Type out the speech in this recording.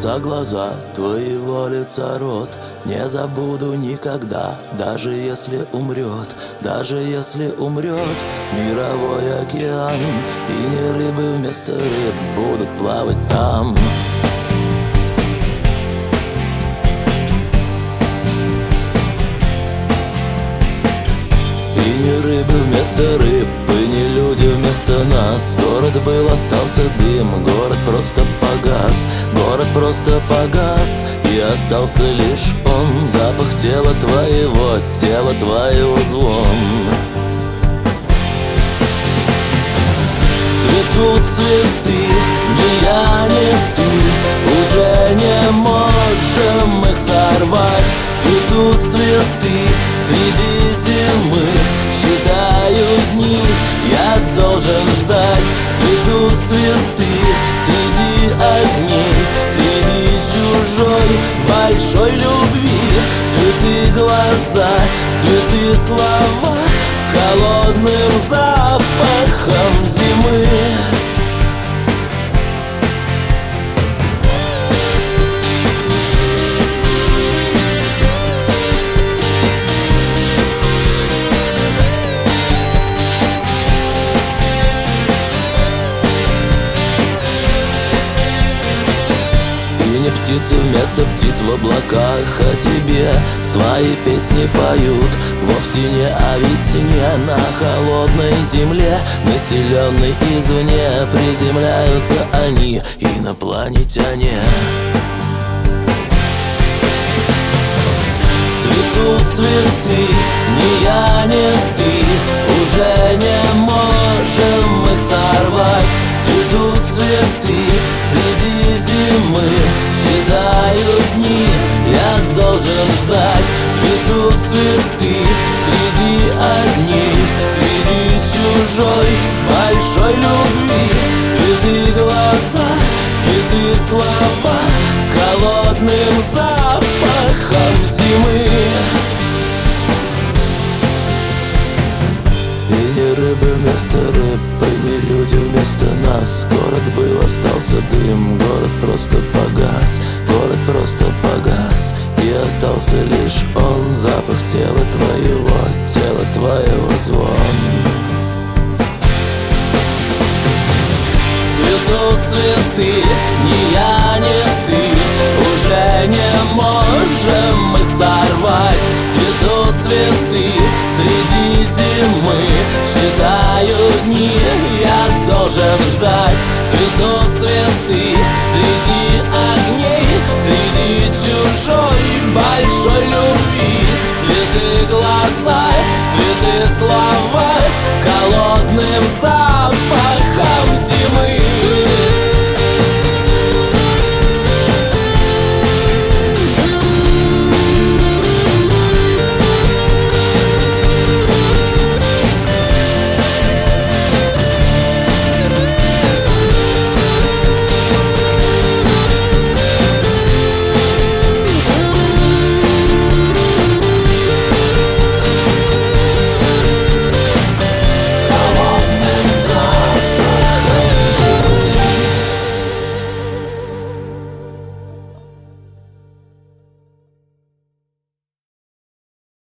за глаза твоего лица рот не забуду никогда, даже если умрет, даже если умрет мировой океан, и не рыбы вместо рыб будут плавать там. И не рыбы вместо рыб, и не люди вместо нас. Город был, остался дым, город просто погас, город просто погас, и остался лишь он, запах тела твоего звон. Цветут цветы, ни я, ни ты, уже не можем их сорвать. Цветут цветы среди зимы, считаю дни, я должен ждать. Цветут цветы среди огней, среди чужой большой любви. Цветы глаза, цветы слова с холодным запахом зимы. Птицы вместо птиц в облаках о тебе свои песни поют. Вовсе не о весне на холодной земле, населенной извне, приземляются они, инопланетяне. Цветут цветы, ни я, ни ты, уже не можем их сорвать. Цветут цветы среди зимы, считаю дни, я должен ждать. Цветут цветы среди огней, среди чужой большой любви. Цветы глаза, цветы слова с холодным запахом зимы. И не рыбы вместо рыб, и не люди вместо нас. Город был, остался дым, город просто погас, город просто погас, и остался лишь он, запах тела твоего звон. Цветут цветы, ни я, ни ты, уже не можем их сорвать. Цветут цветы среди зимы, считаю дни, я должен ждать. Цветут цветы среди огней, среди чужой большой любви. Цветы глаза, цветы слова с холодным запахом